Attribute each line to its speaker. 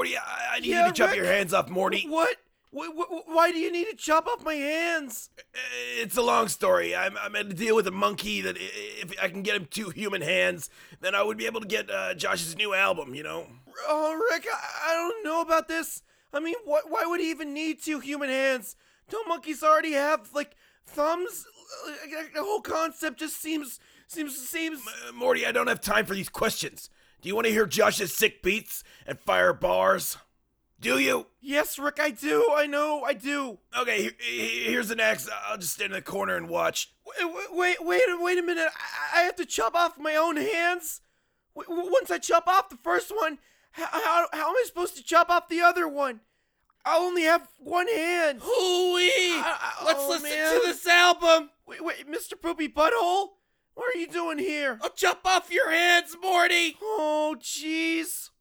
Speaker 1: Morty, I need you to chop your hands off, Morty.
Speaker 2: What? Why do you need to chop off my hands?
Speaker 1: It's a long story. I'm going to deal with a monkey that if I can get him 2 human hands, then I would be able to get Josh's new album, you know?
Speaker 2: Oh, Rick, I don't know about this. I mean, why would he even need 2 human hands? Don't monkeys already have, like, thumbs? The whole concept just seems...
Speaker 1: Morty, I don't have time for these questions. Do you want to hear Josh's sick beats and fire bars? Do you?
Speaker 2: Yes, Rick, I do. I know, I do.
Speaker 1: Okay, here's an axe. I'll just stand in the corner and watch.
Speaker 2: Wait a minute. I have to chop off my own hands? Once I chop off the first one, how am I supposed to chop off the other one? I only have one hand.
Speaker 3: Hooey! Let's listen to this album.
Speaker 2: Wait, Mr. Poopy Butthole? What are you doing here?
Speaker 3: I'll chop off your hands, Morty.
Speaker 2: Oh, jeez.